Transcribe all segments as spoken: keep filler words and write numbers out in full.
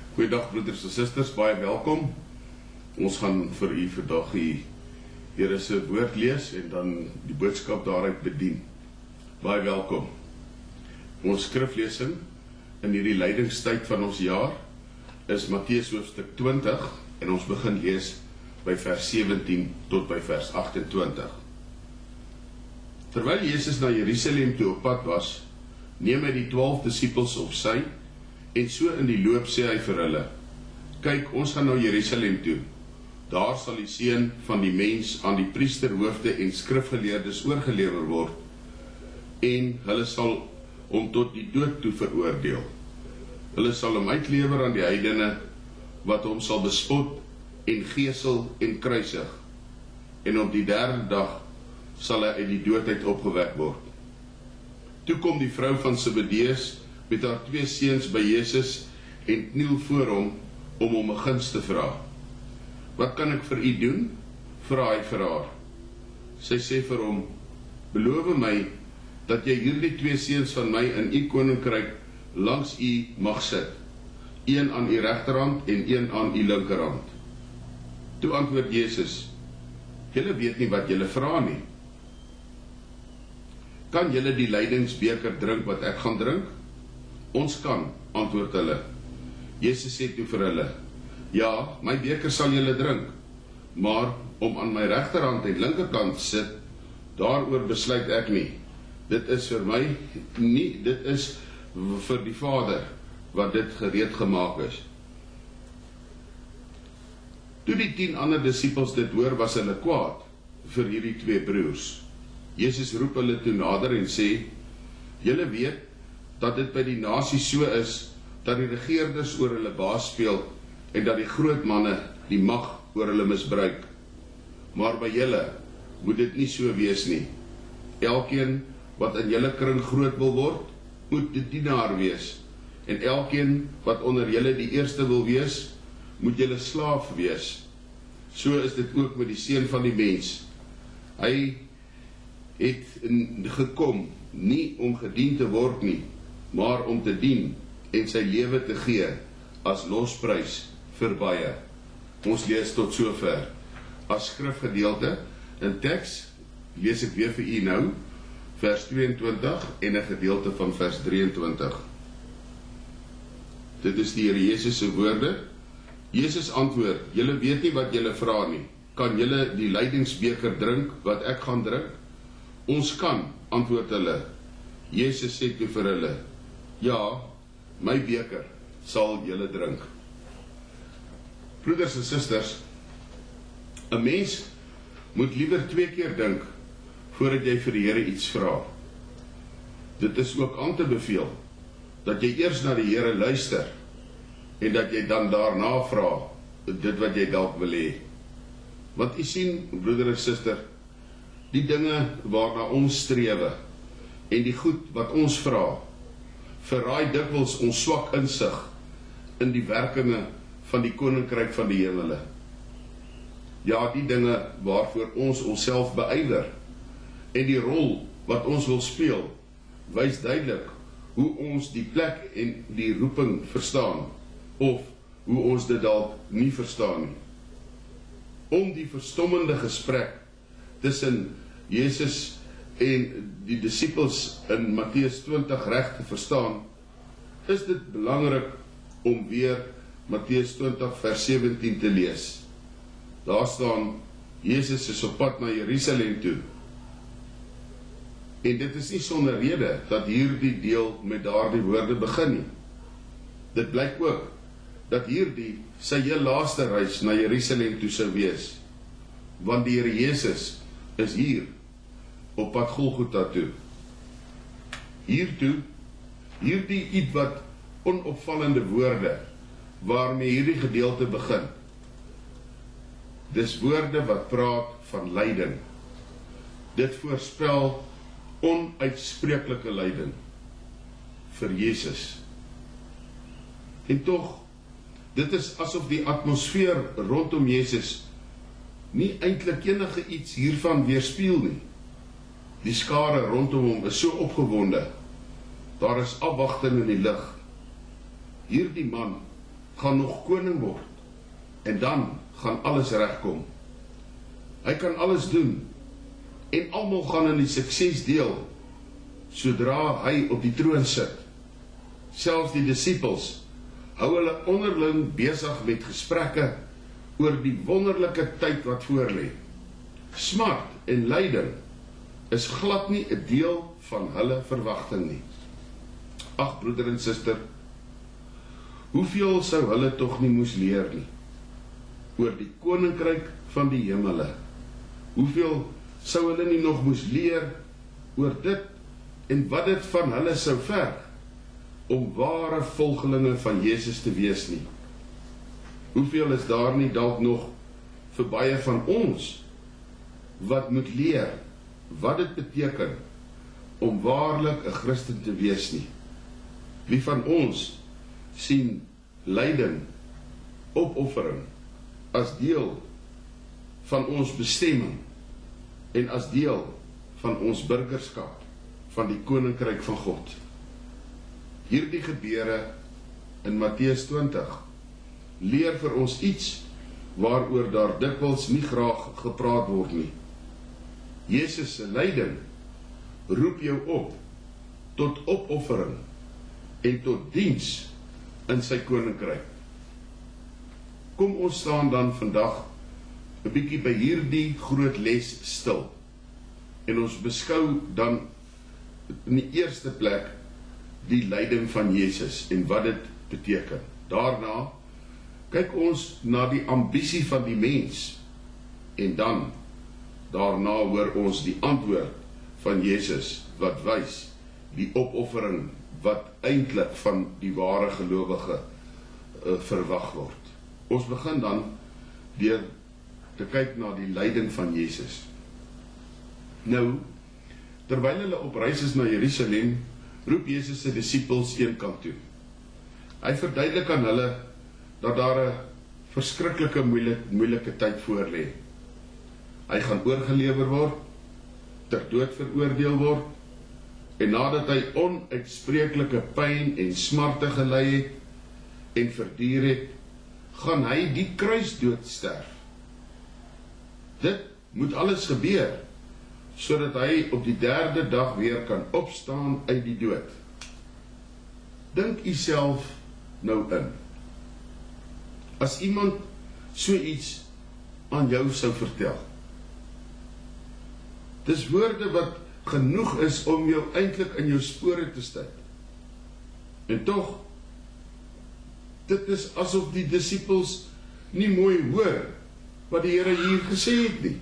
Goeiedag broeders en susters, baie welkom. Ons gaan vir u vandag die Here se woord lees en dan die boodskap daaruit bedien. Baie welkom. Ons skriflesing in hierdie lydingstyd van ons jaar is Matteus hoofstuk twintig en ons begin lees by vers sewentien tot by vers agtentwintig. Terwyl Jesus na Jerusalem toe op pad was, neem hy die twaalf disippels op sy, en so in die loop sê hy vir hulle, kyk, ons gaan nou Jerusalem toe. Daar sal die seun van die mens aan die priesterhoofde en skrifgeleerdes oorgelewer word, en hulle sal hom tot die dood toe veroordeel. Hulle sal hom uitlewer aan die heidene, wat hom sal bespot en gesel en kruisig, en op die derde dag sal hy uit die doodheid opgewek word. Toe kom die vrou van Zebedeus met haar twee seuns by Jesus en kniel voor hom om hom 'n guns te vra. Wat kan ek vir u doen? Vra hy vir haar. Sy sê vir hom, beloof my dat jy hierdie twee seuns van my in u koninkryk langs u mag sit, een aan u regterhand en een aan u linkerhand. Toe antwoord Jesus, julle weet nie wat julle vra nie. Kan julle die lydingsbeker drink wat ek gaan drink? Ons kan, antwoord hulle. Jesus sê toe vir hulle, ja, my beker sal julle drink, maar om aan my regterhand en linkerkant te sit, daaroor besluit ek nie. Dit is vir my nie, dit is vir die Vader wat dit gereed gemaak is. Toe die tien ander disippels dit hoor, was hulle kwaad vir hierdie twee broers. Jesus roep hulle toe nader en sê, julle weet dat dit by die nasie so is, dat die regeerders oor hulle baas speel, en dat die groot manne die mag oor hulle misbruik. Maar by julle moet dit nie so wees nie. Elkeen wat in julle kring groot wil word, moet die dienaar wees, en elkeen wat onder julle die eerste wil wees, moet julle slaaf wees. So is dit ook met die seun van die mens. Hy het gekom, nie om gedien te word nie, maar om te dien en sy lewe te gee as losprys vir baie. Ons lees tot sover. As skrifgedeelte in teks lees ek weer vir u nou vers tweeëntwintig en 'n gedeelte van vers drieëntwintig. Dit is die Here Jesus se woorde. Jesus antwoord, julle weet nie wat julle vra nie. Kan julle die lydingsbeker drink wat ek gaan drink? Ons kan, antwoord hulle. Jesus sê toe vir hulle, ja, my beker sal julle drink. Broeders en susters, 'n mens moet liewer twee keer dink voordat jy vir die Here iets vra. Dit is ook aan te beveel dat jy eers na die Here luister en dat jy dan daarna vra dit wat jy dalk wil hê. Want u sien, broeder en suster, die dinge waarna ons strewe en die goed wat ons vra, verraai dikwels ons swak insig in die werkinge van die koninkryk van die hemele. Ja, die dinge waarvoor ons onsself beywer en die rol wat ons wil speel, wys duidelik hoe ons die plek en die roeping verstaan, of hoe ons dit dalk nie verstaan nie. Om die verstommende gesprek tussen Jesus en die disippels in Matteus twintig reg te verstaan, is dit belangrik om weer Matteus twintig vers sewentien te lees. Daar staan, Jesus is op pad na Jerusalem toe. En dit is nie sonder rede dat hierdie deel met daardie woorde begin nie. Dit blyk ook dat hierdie sy heel laaste reis na Jerusalem toe sou wees, want die Here Jesus is hier op pad Golgotha toe. Hiertoe, hierdie ietwat onopvallende woorde waarmee hierdie gedeelte begin. Dis woorde wat praat van lyding. Dit voorspel onuitspreeklike lyding vir Jesus. En tog, dit is asof die atmosfeer rondom Jesus nie eintlik enige iets hiervan weerspieël nie. Die skare rondom hom is so opgewonde. Daar is afwagting in die lig. Hierdie man gaan nog koning word, en dan gaan alles regkom. Hy kan alles doen, en almal gaan in die sukses deel, sodra hy op die troon sit. Selfs die disippels hou hulle onderling besig met gesprekke oor die wonderlike tyd wat voorlê. Smart en lyding is glad nie 'n deel van hulle verwagting nie. Ag broeder en suster, hoeveel sou hulle tog nie moes leer nie oor die koninkryk van die hemele? Hoeveel sou hulle nie nog moes leer oor dit en wat dit van hulle sou verg om ware volgelinge van Jesus te wees nie? Hoeveel is daar nie dalk nog vir baie van ons wat moet leer wat dit beteken om waarlik 'n Christen te wees nie? Wie van ons sien lyding, opoffering as deel van ons bestemming en as deel van ons burgerskap van die koninkryk van God? Hierdie gebeure in Matteus twintig leer vir ons iets waaroor daar dikwels nie graag gepraat word nie. Jesus se lyding roep jou op tot opoffering en tot diens in sy koninkryk. Kom ons staan dan vandag 'n bietjie by hierdie groot les stil en ons beskou dan in die eerste plek die lyding van Jesus en wat dit beteken. Daarna kyk ons na die ambisie van die mens en dan daarna hoor ons die antwoord van Jesus wat wys die opoffering wat eintlik van die ware gelowige uh, verwag word. Ons begin dan deur te kyk na die lyding van Jesus. Nou, terwyl hulle op reis is na Jerusalem, roep Jesus sy disippels eenkant toe. Hy verduidelik aan hulle dat daar 'n verskriklike moeilike, moeilike tyd voorlê. Hy gaan oorgelewer word, ter dood veroordeel word, en nadat hy onuitspreeklike pyn en smarte gely het en verduur het, gaan hy die kruisdood sterf. Dit moet alles gebeur, sodat hy op die derde dag weer kan opstaan uit die dood. Dink u self nou in. As iemand so iets aan jou sou vertel. Dis woorde wat genoeg is om jou eintlik in jou spore te stuit. En tog, dit is asof die disippels nie mooi hoor wat die Here hier gesê het nie.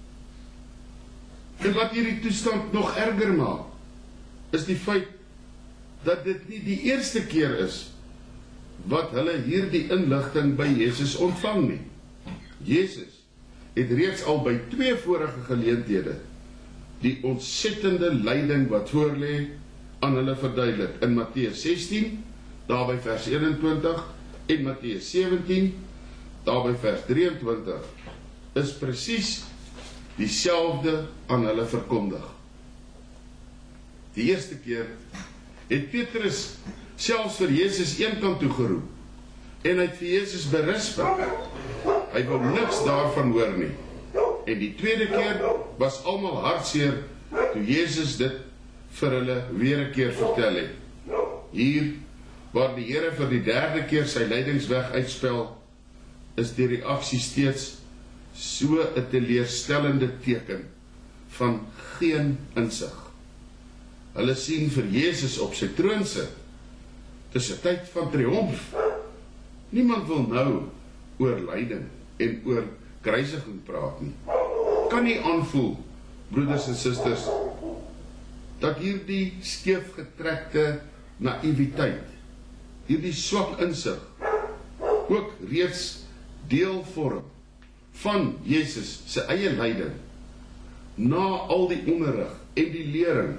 En wat hierdie toestand nog erger maak, is die feit dat dit nie die eerste keer is wat hulle hierdie inligting by Jesus ontvang nie. Jesus het reeds al by twee vorige geleenthede die ontsettende lyding wat voorlê aan hulle verduidelik. In Matteus sestien, daarby vers eenentwintig, en Matteus sewentien, daarby vers drieëntwintig, is presies dieselfde aan hulle verkondig. Die eerste keer het Petrus selfs vir Jesus eenkant toe geroep, en hy het vir Jesus berisp. Hy wou niks daarvan hoor nie. En die tweede keer was almal hartseer toe Jesus dit vir hulle weer 'n keer vertel het. Hier, waar die Here vir die derde keer sy lydingsweg uitspel, is die reaksie steeds so 'n teleurstellende teken van geen insig. Hulle sien vir Jesus op sy troon sit. Dis 'n tyd van triomf. Niemand wil nou oor lyding en oor kruisiging praat nie. Kan nie aanvoel, broeders en susters, dat hierdie skeefgetrekte naïwiteit, hierdie swak insig, ook reeds deel vorm van Jesus se eie lyding, na al die onderrig en die lering,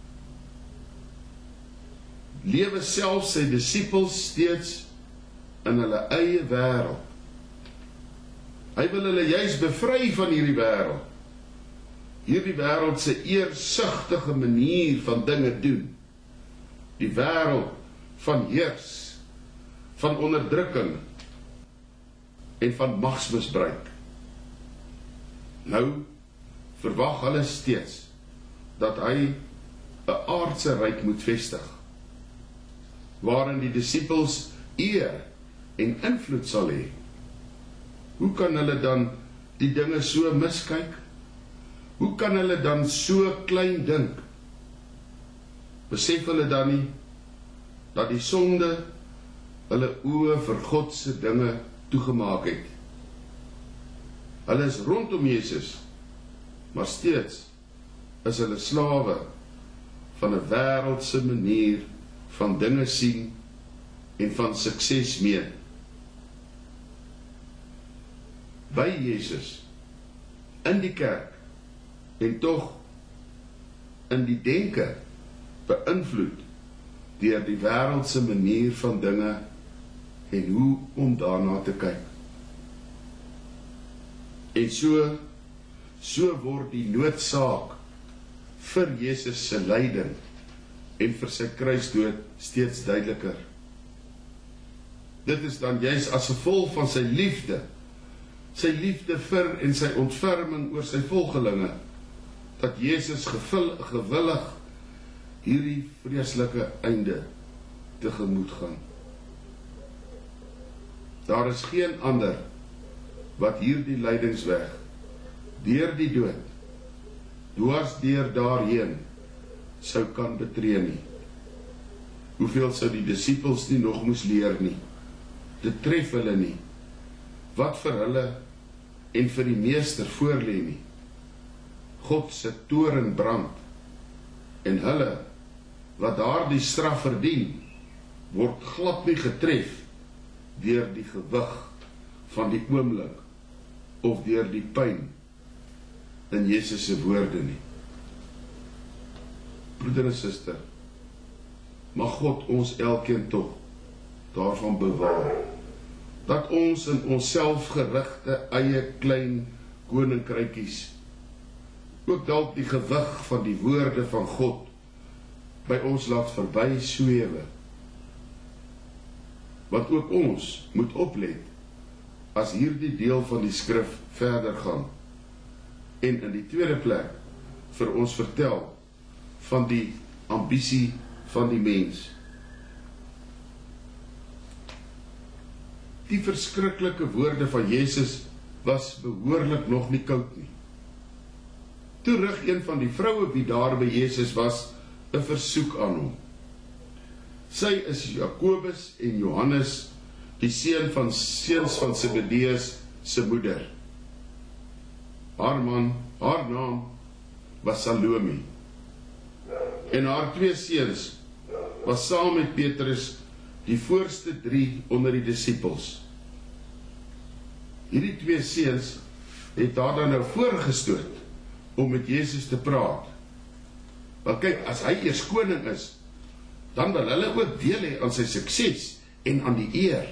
lewe self sy disippels steeds in hulle eie wêreld. Hy wil hulle juis bevry van hierdie wêreld. Hierdie wêreld se eersugtige manier van dinge doen. Die wêreld van heers, van onderdrukking en van magsmisbruik. Nou verwag hulle steeds dat hy 'n aardse ryk moet vestig, waarin die disippels eer en invloed sal hê. Hoe kan hulle dan die dinge so miskyk? Hoe kan hulle dan so klein dink? Besef hulle dan nie dat die sonde hulle oë vir God se dinge toegemaak het? Hulle is rondom Jesus, maar steeds is hulle slawe van 'n wêreldse manier van dinge sien en van sukses meet. By Jesus, in die kerk, en tog in die denke beïnvloed deur die wêreldse manier van dinge en hoe om daarna te kyk. En so, so word die noodsaak vir Jesus se lyding en vir sy kruisdood steeds duideliker. Dit is dan juis as gevolg van sy liefde, sy liefde vir en sy ontferming oor sy volgelinge, dat Jesus gevul, gewillig hierdie vreeslike einde tegemoet gaan. Daar is geen ander wat hierdie lydingsweg, deur die dood, dwars deur daarheen, sou kan betree nie. Hoeveel sou die disippels nie nog moes leer nie? Dit tref hulle nie. Wat vir hulle en vir die meester voorlê nie. God se toorn brand, en hulle, wat daardie straf verdien, word glad nie getref deur die gewig van die oomblik of deur die pyn in Jesus se woorde nie. Broeder en suster, mag God ons elkeen tog daarvan bewaar, dat ons in ons selfgerigte eie klein koninkrykies ook dalk die gewig van die woorde van God by ons laat verby swewe. Want ook ons moet oplet as hierdie deel van die skrif verder gaan en in die tweede plek vir ons vertel van die ambisie van die mens. Die verskriklike woorde van Jesus was behoorlik nog nie koud nie. Toe rig een van die vroue wie daar by Jesus was 'n versoek aan hom. Sy is Jakobus en Johannes, die seun van seuns van Zebedeus se moeder. Haar man, haar naam was Salome. En haar twee seuns was saam met Petrus die voorste drie onder die disippels. Hierdie twee seuns het daar dan nou voorgestoot om met Jesus te praat. Want kyk, as hy eers koning is, dan wil hulle ook deel hê aan sy sukses en aan die eer.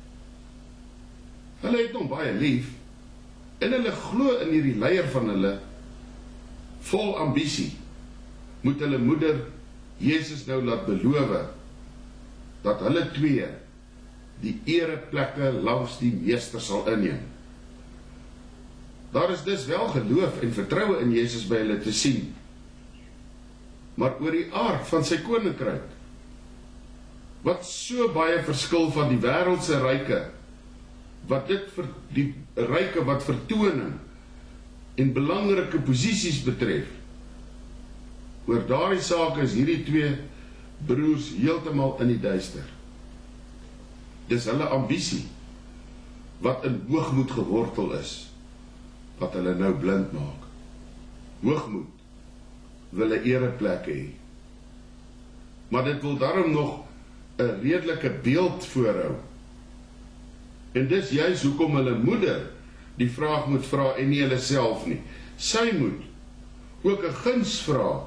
Hulle het hom baie lief, en hulle glo in hierdie leier van hulle, vol ambisie, moet hulle moeder Jesus nou laat beloof, dat hulle twee die ereplekke langs die meester sal inneem. Daar is dus wel geloof en vertroue in Jesus by hulle te sien, maar oor die aard van sy koninkryk, wat so baie verskil van die wêreldse ryke, wat dit vir die ryke wat vertoning en belangrike posisies betref, oor daardie sake is hierdie twee broers heeltemal in die duister. Dis hulle ambisie, wat in hoogmoed gewortel is, wat hulle nou blind maak. Hoogmoed wil 'n ereplek hê, maar dit wil daarom nog 'n redelike beeld voorhou. En dis juis hoekom hulle moeder die vraag moet vra en nie hulle self nie. Sy moet ook 'n guns vra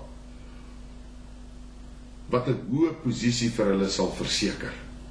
wat 'n hoë posisie vir hulle sal verseker.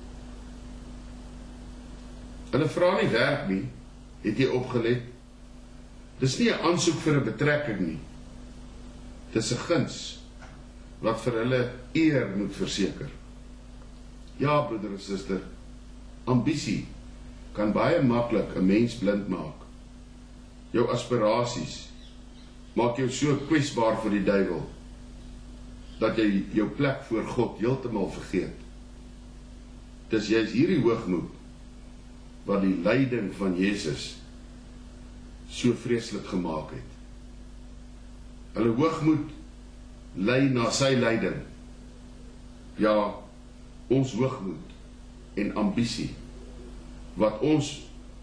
Hulle vra nie werk nie, het jy opgelet? Dis nie 'n aansoek vir 'n betrekking nie. Dis 'n guns wat vir hulle eer moet verseker. Ja, broeder en suster, ambisie kan baie maklik 'n mens blind maak. Jou aspirasies maak jou so kwesbaar vir die duiwel, dat jy jou plek voor God heeltemal vergeet. Dis juist hierdie hoogmoed, wat die lyding van Jesus so vreeslik gemaak het. Hulle hoogmoed lei na sy lyding. Ja, ons hoogmoed en ambisie, wat ons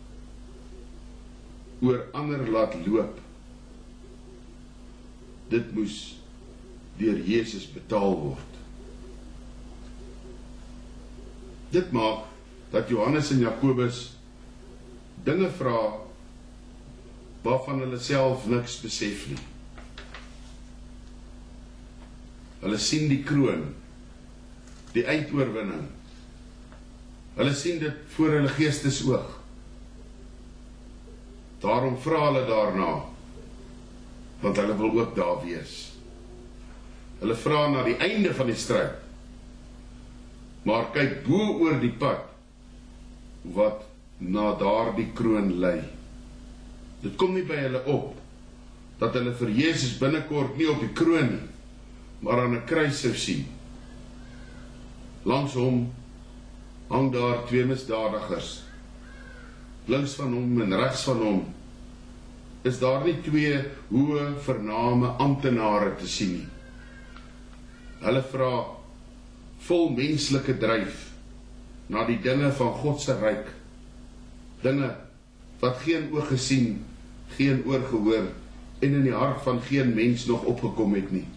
oor ander laat loop, dit moes deur Jesus betaal word. Dit maak dat Johannes en Jakobus dinge vra waarvan hulle self niks besef nie. Hulle sien die kroon, die eindoorwinning. Hulle sien dit voor hulle geestesoog. Daarom vra hulle daarna, want hulle wil ook daar wees. Hulle vra na die einde van die stryd, maar kyk bo oor die pad, wat na daardie kroon lei. Dit kom nie by hulle op, dat hulle vir Jesus binnekort nie op die kroon nie, maar aan 'n kruis sou sien. Langs hom hang daar twee misdadigers. Links van hom en regs van hom is daar nie twee hoë vername amptenare te sien nie. Hulle vra vol menslike dryf na die dinge van God se ryk, dinge wat geen oog gesien, geen oor gehoor en in die hart van geen mens nog opgekom het nie.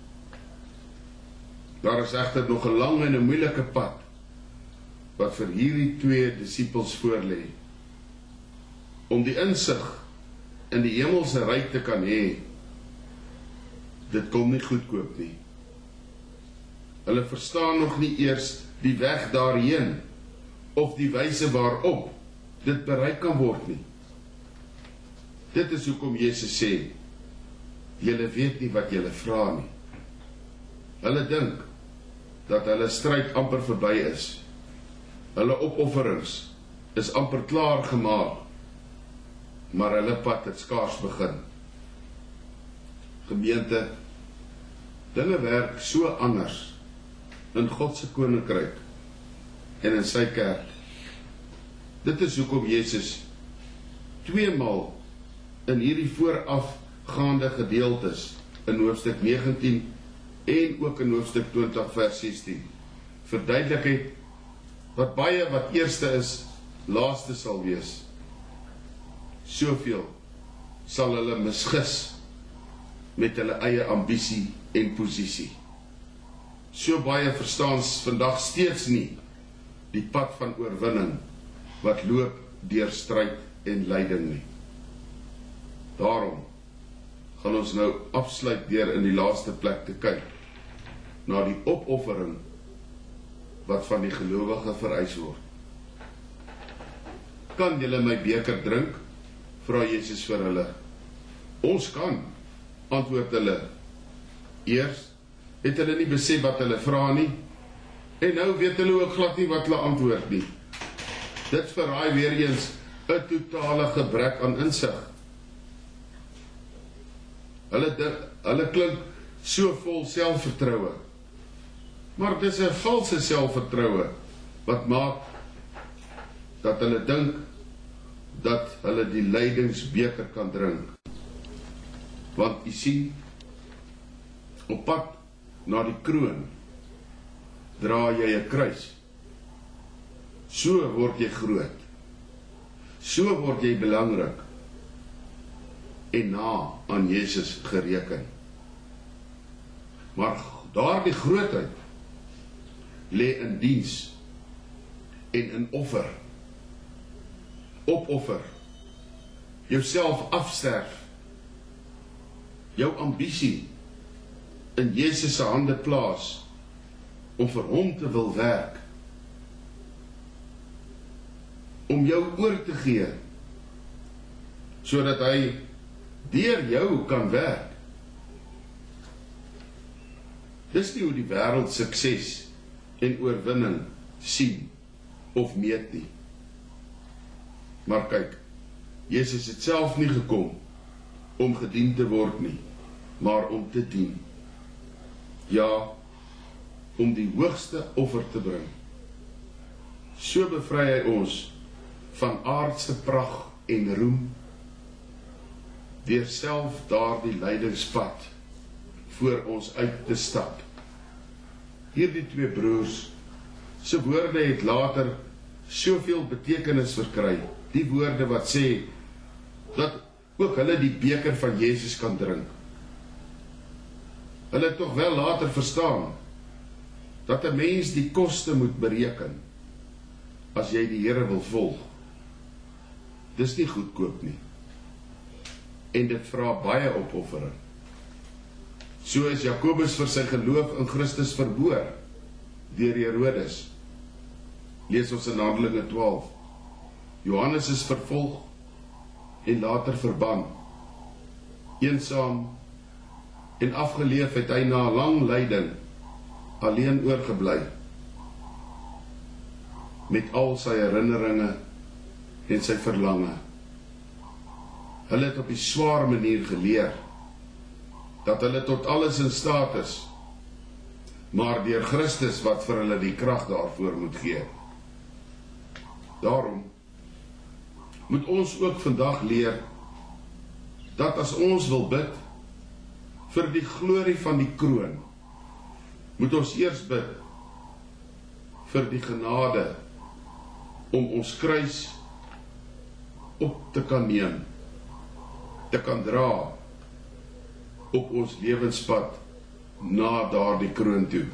Daar is egter nog 'n lang en 'n moeilike pad wat vir hierdie twee disippels voorlê, om die insig in die hemelse ryk te kan hê. Dit kom nie goedkoop nie. Hulle verstaan nog nie eers die weg daarheen, of die wyse waarop dit bereik kan word nie. Dit is hoekom Jesus sê, julle weet nie wat julle vra nie. Hulle dink dat hulle stryd amper verby is. Hulle opofferings is amper klaar gemaak, maar hulle pad het skaars begin. Gemeente, dinge werk so anders in God se koninkryk en in sy kerk. Dit is hoekom Jesus tweemaal in hierdie voorafgaande gedeeltes in hoofstuk negentien en ook in hoofstuk twintig vers sestien verduidelik het wat baie wat eerste is, laaste sal wees. Soveel sal hulle misgis met hulle eie ambisie en posisie. So baie verstaan vandag steeds nie die pad van oorwinning wat loop deur stryd en lyding nie. Daarom gaan ons nou afsluit deur in die laaste plek te kyk na die opoffering wat van die gelowige vereis word. Kan julle my beker drink? Vra Jesus vir hulle. Ons kan, antwoord hulle. Eers het hulle nie besef wat hulle vra nie, en nou weet hulle ook glad nie wat hulle antwoord nie. Dit verraai weer eens 'n totale gebrek aan insig. Hulle, hulle klink so vol selfvertroue, maar dit is 'n valse selfvertroue wat maak dat hulle dink dat hulle die lydingsbeker kan drink. Want u sien, op pad na die kroon dra jy 'n kruis. So word jy groot. So word jy belangrik en na aan Jesus gereken. Maar daardie grootheid lê in diens en in offer. Opoffer, jouself afsterf, jou ambisie in Jesus se hande plaas om vir hom te wil werk, om jou oor te gee sodat hy deur jou kan werk. Dis nie hoe die wêreld sukses en oorwinning sien of meet nie. Maar kyk, Jezus het self nie gekom om gedien te word nie, maar om te dien. Ja, om die hoogste offer te bring. So bevry hy ons van aardse pragt en roem, deur self daardie lydingspad voor ons uit te stap. Hierdie twee broers se woorde het later soveel betekenis verkry, die woorde wat sê, dat ook hulle die beker van Jezus kan drink. Hulle het toch wel later verstaan, dat 'n mens die koste moet bereken, as jy die Here wil volg. Dis nie goedkoop nie. En dit vra baie opoffering. So is Jakobus vir sy geloof in Christus verboor, deur Herodes. Lees ons in Handelinge twaalf. Johannes is vervolg, en later verban. Eensaam en afgeleef het hy na lang lyding alleen oorgebly, met al sy herinneringe en sy verlange. Hulle het op die swaar manier geleer, dat hulle tot alles in staat is, maar deur Christus wat vir hulle die krag daarvoor moet gee. Daarom moet ons ook vandag leer, dat as ons wil bid, vir die glorie van die kroon, moet ons eers bid, vir die genade, om ons kruis op te kan neem, te kan dra, op ons lewenspad, na daardie kroon toe.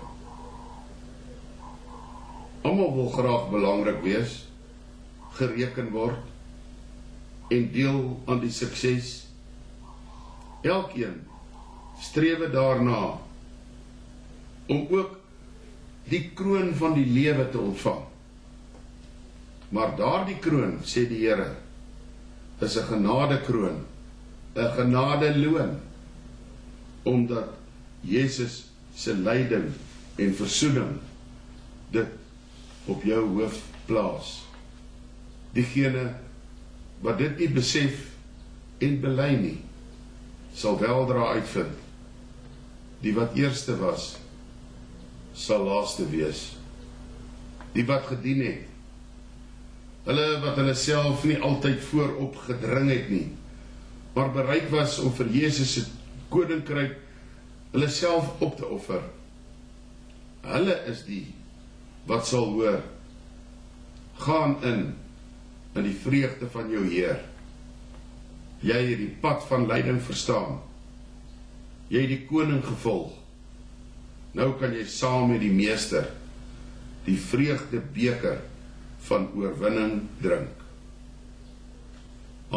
Almal wil graag belangrik wees, gereken word, en deel aan die sukses. Elkeen strewe daarna, om ook die kroon van die lewe te ontvang. Maar daardie kroon, sê die Here, is 'n genadekroon, 'n genadeloon, omdat Jezus se lyding en versoening dit op jou hoof plaas. Diegene wat dit nie besef en bely nie, sal weldra uitvind, die wat eerste was, sal laaste wees. Die wat gedien het, hulle wat hulle self nie altyd voorop gedring het nie, maar bereid was om vir Jezus se koninkryk hulle self op te offer. Hulle is die wat sal hoor, gaan in, in die vreugde van jou Heer. Jy het die pad van lyding verstaan, jy het die koning gevolg, nou kan jy saam met die meester, die vreugde beker van oorwinning drink.